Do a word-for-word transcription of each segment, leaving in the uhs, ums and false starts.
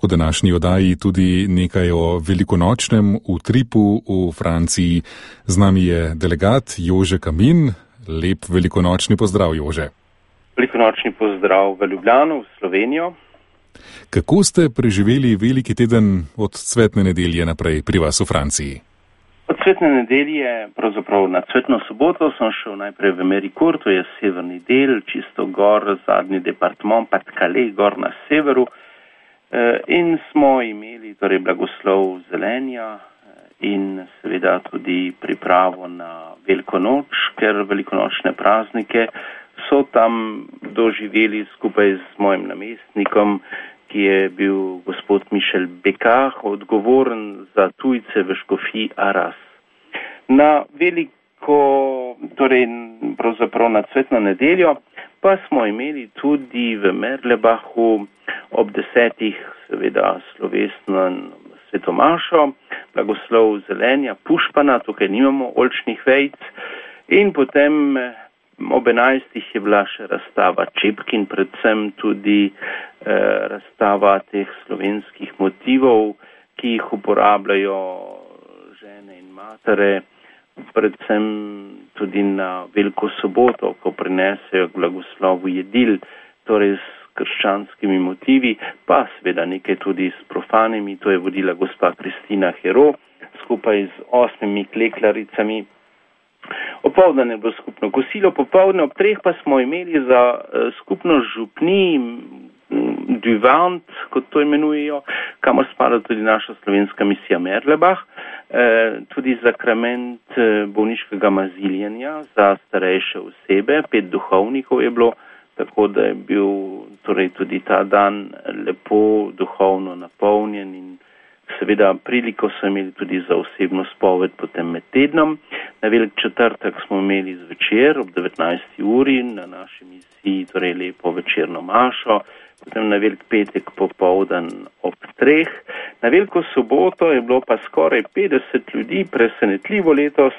V današnji oddaji tudi nekaj o velikonočnem utripu v Franciji. Z nami je delegat Jože Kamin. Lep velikonočni pozdrav, Jože. Velikonočni pozdrav v Ljubljano, v Slovenijo. Kako ste preživeli veliki teden od cvetne nedelje naprej pri vas v Franciji? Od cvetne nedelje, pravzaprav na cvetno soboto, sem šel najprej v Méricourt, to je severni del, čisto gor, zadnji department, Pas-de-Calais, gor na severu. In smo imeli torej blagoslov zelenja in seveda tudi pripravo na Veliko noč, ker velikonočne praznike so tam doživeli skupaj z mojim namestnikom, ki je bil gospod Michel Becard, odgovoren za tujce v škofiji Arras. Na veliko, torej pravzaprav na cvetno nedeljo, pa smo imeli tudi v Merlebachu ob desetih seveda slovesno svetomašo, blagoslov zelenja, pušpana, tukaj nimamo oljčnih vejic, in potem ob enajstih je bila še razstava čepkin, predvsem tudi eh, razstava teh slovenskih motivov, ki jih uporabljajo žene in matere, predvsem tudi na Veliko soboto, ko prinesejo k blagoslovu jedil, torej s krščanskimi motivi, pa seveda nekaj tudi s profanimi. To je vodila gospa Kristina Hero skupaj z osmimi kleklaricami. Opoldan je bilo skupno kosilo, popoldne ob treh pa smo imeli za uh, skupno župni du Vant, kot to imenujejo, kamor spada tudi naša slovenska misija Merlebach, eh, tudi zakrament eh, bolniškega maziljenja za starejše osebe, pet duhovnikov je bilo, tako da je bil torej tudi ta dan lepo duhovno napolnjen in seveda priliko so imeli tudi za osebno spoved potem med tednom. Na velik četrtek smo imeli zvečer ob devetnajsti uri na naši misiji, torej lepo večerno mašo, potem na velik petek popoldan ob treh. Na veliko soboto je bilo pa skoraj petdeset ljudi, presenetljivo letos.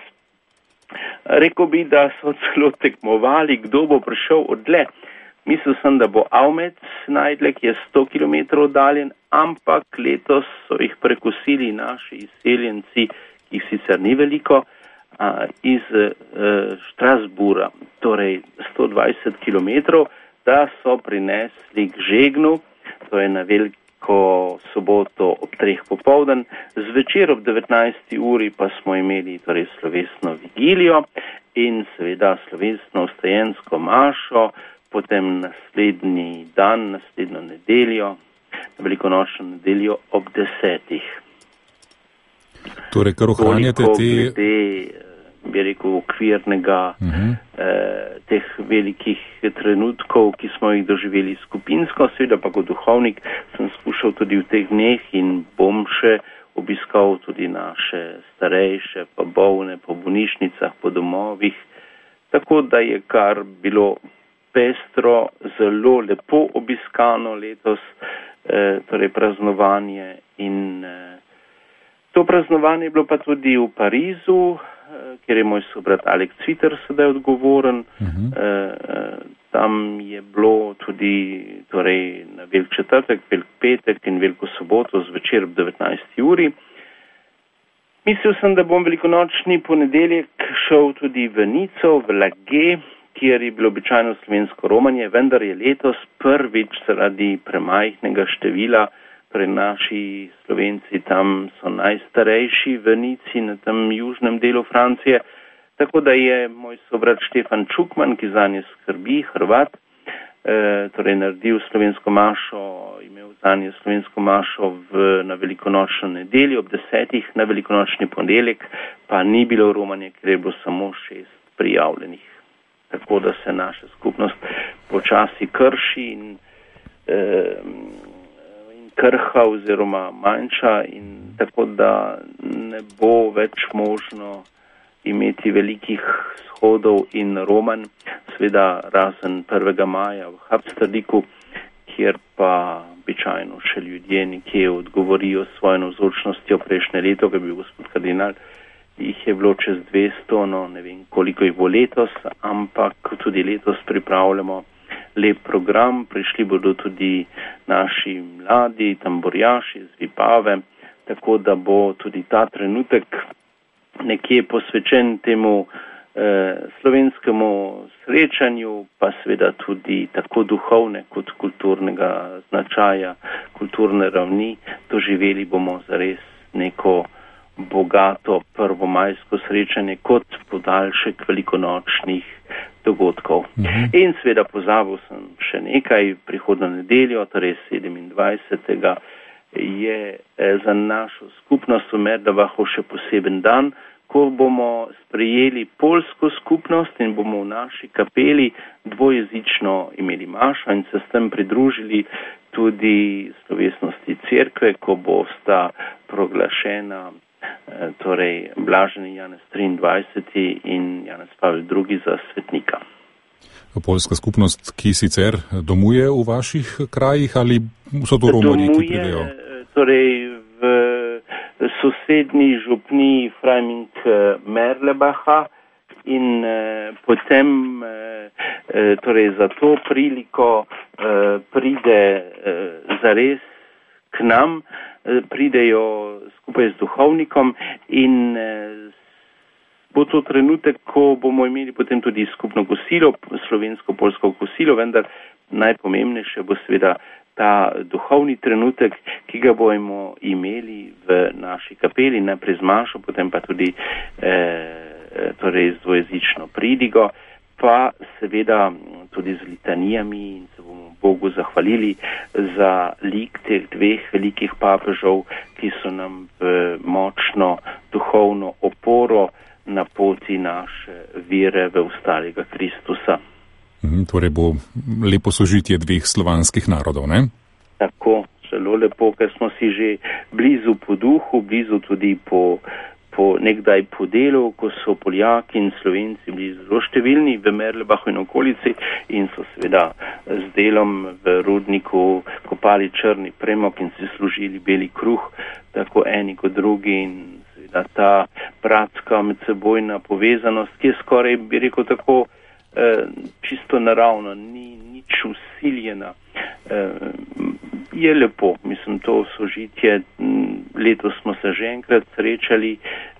Rekel bi, da so celo tekmovali, kdo bo prišel odle. Mislil sem, da bo Avmec najdle, ki je sto kilometrov oddaljen, ampak letos so jih prekusili naši izseljenci, ki jih sicer ni veliko, a, iz e, Štrasbura, torej sto dvajset kilometrov, da so prinesli k žegnu, to je na veliko soboto ob treh popoldan. Zvečer ob devetnajsti uri pa smo imeli torej slovesno vigilijo in seveda slovesno vstajensko mašo, potem naslednji dan, naslednjo nedeljo, na velikonočno nedeljo ob desetih. Torej, kar ohranjate te... Glede, bi rekel, okvirnega uh-huh. eh, teh velikih trenutkov, ki smo jih doživeli skupinsko, seveda pa kot duhovnik sem skušal tudi v teh dneh in bom še obiskal tudi naše starejše, pa bolne po bolnišnicah, po domovih, tako da je kar bilo pestro, zelo lepo obiskano letos, eh, torej praznovanje in eh, to praznovanje je bilo pa tudi v Parizu, eh, kjer je moj sobrat Alek Cviter sedaj odgovoren. Uh-huh. Eh, tam je bilo tudi torej na velik četrtek, velik petek in veliko soboto zvečer ob devetnajsti uri. Mislil sem, da bom velikonočni ponedeljek šel tudi v Nico, v Lage, kjer je bilo običajno slovensko romanje, vendar je letos prvič zaradi premajhnega števila, torej naši Slovenci tam so najstarejši v Nici, na tem južnem delu Francije, tako da je moj sobrat Štefan Čukman, ki zanje skrbi, Hrvat, eh, torej naredil slovensko mašo, imel zanje slovensko mašo v, na velikonočno nedeljo ob desetih, na velikonočni ponedeljek pa ni bilo romanje, ker je bilo samo šest prijavljenih. Tako da se naša skupnost počasi krši in, eh, in krha oziroma manjša in tako da ne bo več možno imeti velikih shodov in romanj, seveda razen prvega maja v Habsterdiku, kjer pa običajno še ljudje nekje odgovorijo s svojo navzočnostjo. Prejšnje leto, ko je bil gospod kardinal, jih je bilo čez dvesto, no ne vem koliko jih bo letos, ampak tudi letos pripravljamo lep program, prišli bodo tudi naši mladi tamborjaši z Vipave, tako da bo tudi ta trenutek nekje posvečen temu eh, slovenskemu srečanju, pa seveda tudi tako duhovne kot kulturnega značaja, kulturne ravni. Doživeli bomo zares neko bogato prvomajsko srečanje kot podaljšek velikonočnih dogodkov. Mhm. In seveda pozabil sem še nekaj, prihodno nedeljo, torej sedemindvajsetega je za našo skupnost v Merlebachu še poseben dan, ko bomo sprejeli poljsko skupnost in bomo v naši kapeli dvojezično imeli mašo in se s tem pridružili tudi slovesnosti cerkve, ko bo sta proglašena torej blaženi Janez triindvajseti in Janez Pavel drugi za svetnika. Poljska skupnost, ki sicer domuje v vaših krajih ali so to romarji, ki pridejo? Torej v sosednji župni Freiming Merlebacha in eh, potem eh, torej za to priliko eh, pride eh, zares k nam, eh, pridejo skupaj z duhovnikom in eh, bo to trenutek, ko bomo imeli potem tudi skupno kosilo, slovensko-polsko kosilo, vendar najpomembnejše bo seveda ta duhovni trenutek, ki ga bomo imeli v naši kapeli, najprej z mašo, potem pa tudi eh, torej z dvojezično pridigo, pa seveda tudi z litanijami in se bomo Bogu zahvalili za lik teh dveh velikih papežev, ki so nam v močno duhovno oporo na poti naše vere v ustalega Kristusa. Torej bo lepo sožitje dveh slovanskih narodov, ne? Tako, zelo lepo, ker smo si že blizu po duhu, blizu tudi po, po nekdaj po delu, ko so Poljaki in Slovenci bili zelo številni v Merlebachu in okolici in so seveda z delom v rudniku kopali črni premog in si služili beli kruh, tako eni kot drugi in seveda ta bratska medsebojna povezanost, ki je skoraj, bi rekel tako, čisto naravno, ni nič usiljena. Je lepo, mislim, to sožitje. Letos smo se že enkrat srečali,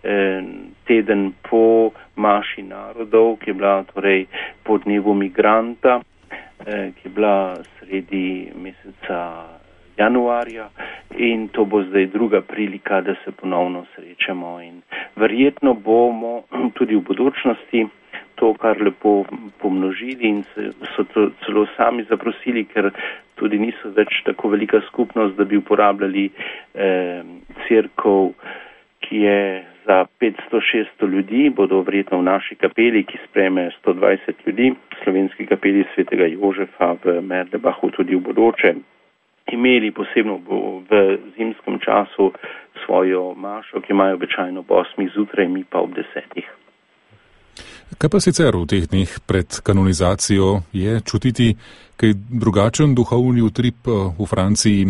teden po maši narodov, ki je bila torej po dnevu migranta, ki je bila sredi meseca januarja in to bo zdaj druga prilika, da se ponovno srečamo in verjetno bomo tudi v bodočnosti to kar lepo pomnožili in so to celo sami zaprosili, ker tudi niso več tako velika skupnost, da bi uporabljali eh, cerkev, ki je za petsto šeststo ljudi, bodo verjetno v naši kapeli, ki sprejme sto dvajset ljudi, slovenski kapeli svetega Jožefa v Merlebachu tudi v bodoče, imeli posebno v zimskem času svojo mašo, ki imajo običajno ob osmih zjutraj, mi pa ob desetih. Kaj pa sicer v teh dneh pred kanonizacijo je čutiti kaj drugačen duhovni utrip v Franciji?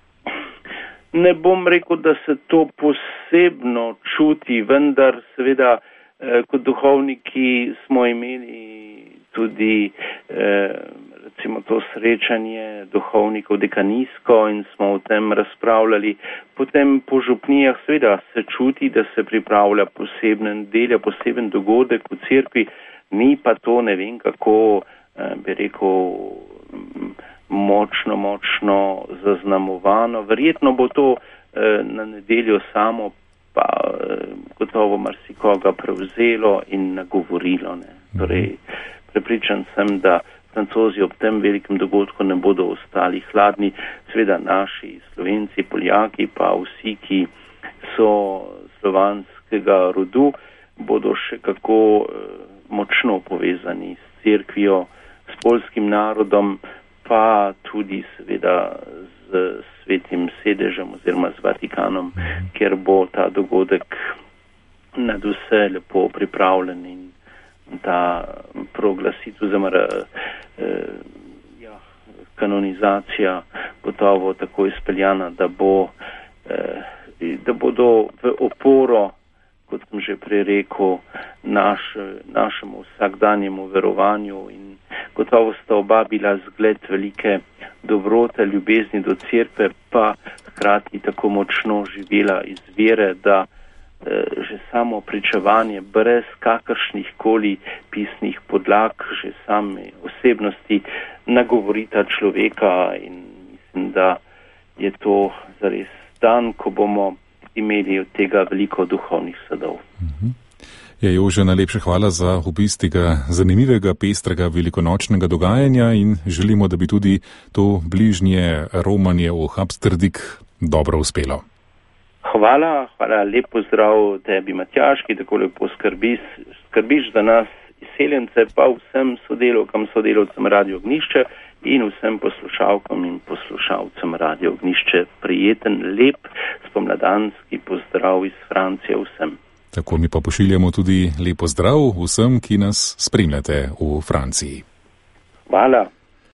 Ne bom rekel, da se to posebno čuti, vendar seveda kot duhovniki smo imeli tudi recimo to srečanje duhovnikov dekanijsko in smo o tem razpravljali. Potem po župnijah seveda se čuti, da se pripravlja posebne nedelje, poseben dogodek v cerkvi, ni pa to ne vem kako, bi rekel, močno, močno zaznamovano. Verjetno bo to na nedeljo samo pa gotovo marsikoga prevzelo in nagovorilo. Ne. Torej, prepričan sem, da Francozi ob tem velikem dogodku ne bodo ostali hladni. Seveda naši Slovenci, Poljaki pa vsi, ki so slovanskega rodu, bodo še kako močno povezani s cerkvijo, s poljskim narodom, pa tudi seveda z svetim sedežem oziroma z Vatikanom, kjer bo ta dogodek nad vse lepo pripravljen in ta proglasitev, oziroma eh, ja, kanonizacija gotovo tako izpeljana, da, bo, eh, da bodo v oporo kot sem že prej rekel, naš, našemu vsakdanjemu verovanju in gotovo sta oba bila zgled velike dobrote, ljubezni do cerkve, pa hkrati tako močno živela iz vere, da eh, že samo pričevanje brez kakršnih koli pisnih podlag, že same osebnosti nagovorita človeka in mislim, da je to zares dan, ko bomo imeli od tega veliko duhovnih sadov. Mhm. Ja, Jože, najlepša hvala za opis tega zanimivega, pestrega, velikonočnega dogajanja in želimo, da bi tudi to bližnje romanje v Habsterdik dobro uspelo. Hvala, hvala, lep pozdrav tebi, Matjaž, ki tako lepo skrbiš, skrbiš za nas izseljence, pa vsem sodelovkam, sodelovcem Radio Ognjišče in vsem poslušalkam in poslušalcem Radio Ognjišče. Prijeten, lep, spomladanski pozdrav iz Francije vsem. Tako mi pa pošiljamo tudi lep pozdrav vsem, ki nas spremljate v Franciji. Hvala.